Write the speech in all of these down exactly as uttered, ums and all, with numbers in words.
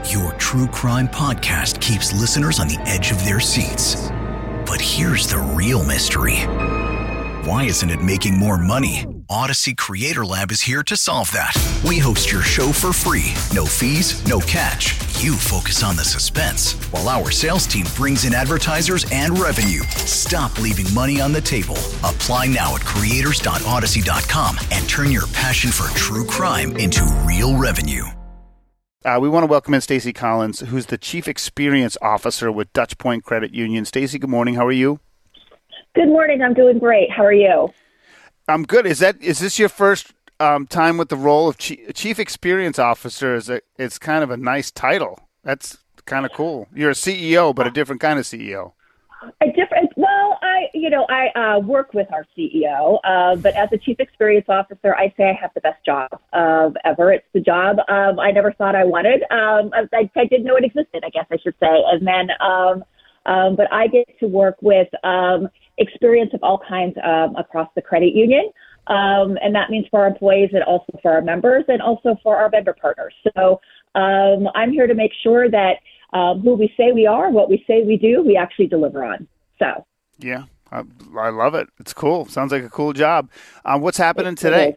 Your true crime podcast keeps listeners on the edge of their seats. But here's the real mystery. Why isn't it making more money? Odyssey Creator Lab is here to solve that. We host your show for free. No fees, no catch. You focus on the suspense, while our sales team brings in advertisers and revenue. Stop leaving money on the table. Apply now at creators dot odyssey dot com and turn your passion for true crime into real revenue. Uh, we want to welcome in Stacey Collins, who's the Chief Experience Officer with Dutch Point Credit Union. Stacey, good morning. How are you? Good morning. I'm doing great. How are you? I'm good. Is that is this your first um, time with the role of Chief, Chief Experience Officer? Is a, it's kind of a nice title. That's kind of cool. You're a C E O, but a different kind of C E O. A different. Well, I you know I uh, work with our C E O, uh, but as a Chief Experience Officer, I say I have the best job uh, ever. It's the job um, I never thought I wanted. Um, I, I didn't know it existed, I guess I should say. And then, um, um, but I get to work with um, experience of all kinds um, across the credit union. Um, and that means for our employees and also for our members and also for our vendor partners. So um, I'm here to make sure that um, who we say we are, what we say we do, we actually deliver on. So yeah, I, I love it. It's cool. Sounds like a cool job. Uh, what's happening today?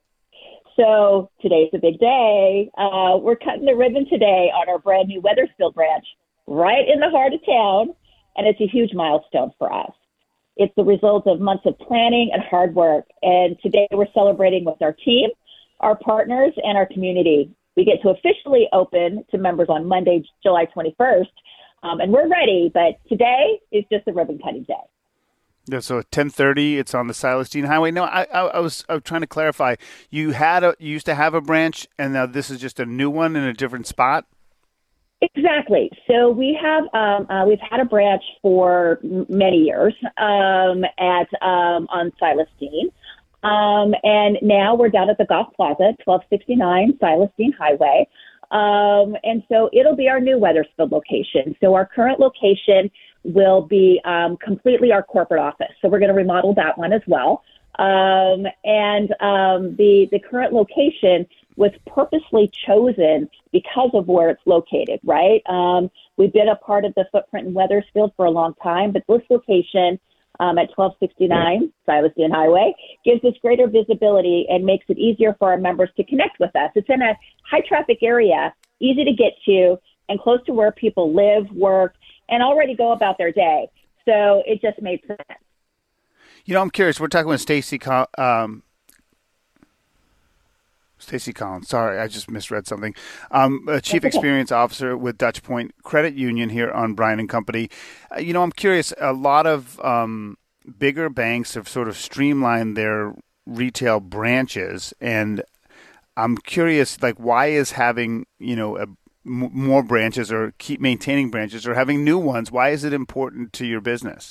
So today's a big day. Uh, we're cutting the ribbon today on our brand new Wethersfield branch right in the heart of town. And it's a huge milestone for us. It's the result of months of planning and hard work. And today we're celebrating with our team, our partners, and our community. We get to officially open to members on Monday, July twenty-first. Um, and we're ready, but today is just a ribbon cutting day. Yeah, so at ten thirty, it's on the Silas Deane Highway. No, I, I, I was I was trying to clarify. You had a you used to have a branch, and now this is just a new one in a different spot. Exactly. So we have um, uh, we've had a branch for m- many years um, at um, on Silas Deane, um, and now we're down at the Golf Plaza, twelve sixty-nine Silas Deane Highway. Um, and so it'll be our new Wethersfield location. So our current location will be um, completely our corporate office. So we're going to remodel that one as well. Um, and um, the the current location was purposely chosen because of where it's located, right? Um, we've been a part of the footprint in Wethersfield for a long time, but this location um, at twelve sixty-nine Silas Deane Highway gives us greater visibility and makes it easier for our members to connect with us. It's in a high traffic area, easy to get to, and close to where people live, work, and already go about their day. So it just made sense. You know, I'm curious. We're talking with Stacey um, Stacey Collins. Sorry, I just misread something. Um, a Chief That's okay. Experience Officer with Dutch Point Credit Union here on Bryan and Company. Uh, you know, I'm curious. A lot of um, bigger banks have sort of streamlined their retail branches, and I'm curious, like, why is having, you know, a, m- more branches or keep maintaining branches or having new ones, why is it important to your business?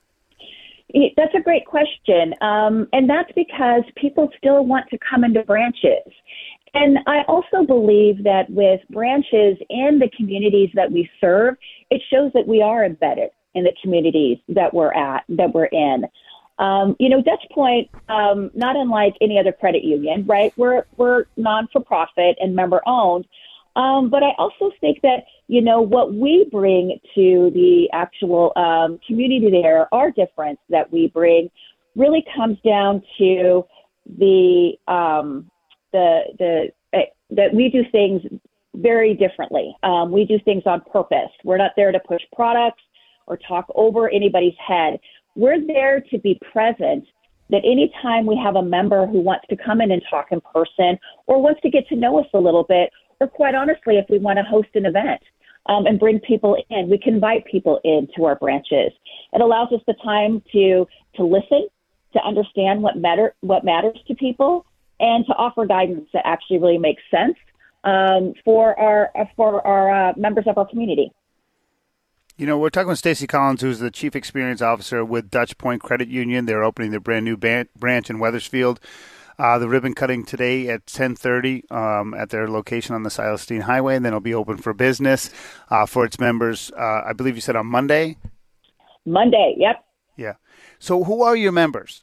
That's a great question. Um, and that's because people still want to come into branches. And I also believe that with branches in the communities that we serve, it shows that we are embedded in the communities that we're at, that we're in. Um, you know, Dutch Point, um, not unlike any other credit union, right? We're, we're non-for-profit and member-owned. Um, but I also think that, you know, what we bring to the actual um, community there, our difference that we bring, really comes down to the um, the the uh, that we do things very differently. Um, we do things on purpose. We're not there to push products or talk over anybody's head. We're there to be present. That anytime we have a member who wants to come in and talk in person or wants to get to know us a little bit, or quite honestly, if we want to host an event um, and bring people in, we can invite people into our branches. It allows us the time to to listen, to understand what matter what matters to people, and to offer guidance that actually really makes sense um, for our for our uh, members of our community. You know, we're talking with Stacey Collins, who's the Chief Experience Officer with Dutch Point Credit Union. They're opening their brand new ban- branch in Wethersfield. Uh, the ribbon cutting today at ten thirty um, at their location on the Silas Deane Highway, and then it'll be open for business uh, for its members. Uh, I believe you said on Monday? Monday, yep. Yeah. So who are your members?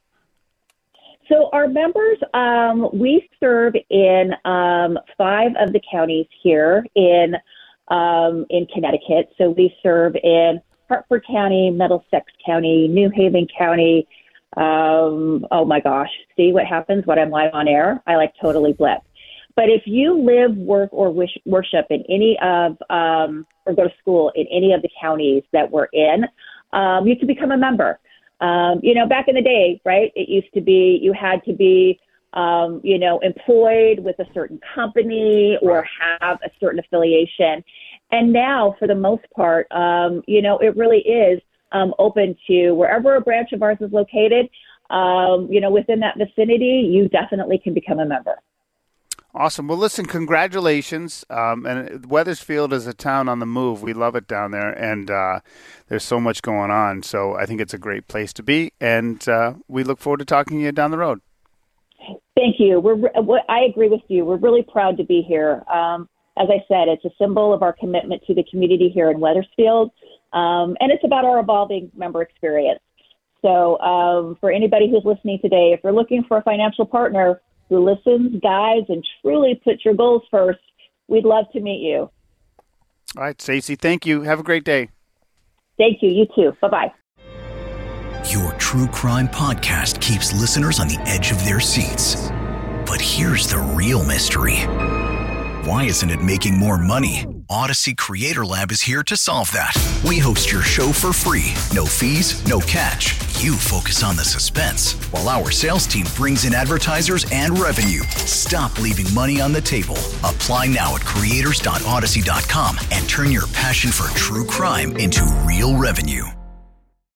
So our members, um, we serve in um, five of the counties here in um, in Connecticut. So we serve in Hartford County, Middlesex County, New Haven County. Um, oh my gosh, see what happens when I'm live on air? I like totally blip. But if you live, work, or wish, worship in any of, um, or go to school in any of the counties that we're in, um, you can become a member. Um, you know, back in the day, right, it used to be you had to be, um, you know, employed with a certain company or have a certain affiliation. And now, for the most part, um, you know, it really is um, open to wherever a branch of ours is located, um, you know, within that vicinity, you definitely can become a member. Awesome. Well, listen, congratulations. Um, and Wethersfield is a town on the move. We love it down there, and uh, there's so much going on. So I think it's a great place to be, and uh, we look forward to talking to you down the road. Thank you. We're, I agree with you. We're really proud to be here. Um, as I said, it's a symbol of our commitment to the community here in Wethersfield, um, and it's about our evolving member experience. So um, for anybody who's listening today, if you're looking for a financial partner who listens, guides, and truly puts your goals first, we'd love to meet you. All right, Stacey, thank you. Have a great day. Thank you. You too. Bye-bye. Your true crime podcast keeps listeners on the edge of their seats. But here's the real mystery. Why isn't it making more money? Odyssey Creator Lab is here to solve that. We host your show for free. No fees, no catch. You focus on the suspense, while our sales team brings in advertisers and revenue. Stop leaving money on the table. Apply now at creators dot odyssey dot com and turn your passion for true crime into real revenue.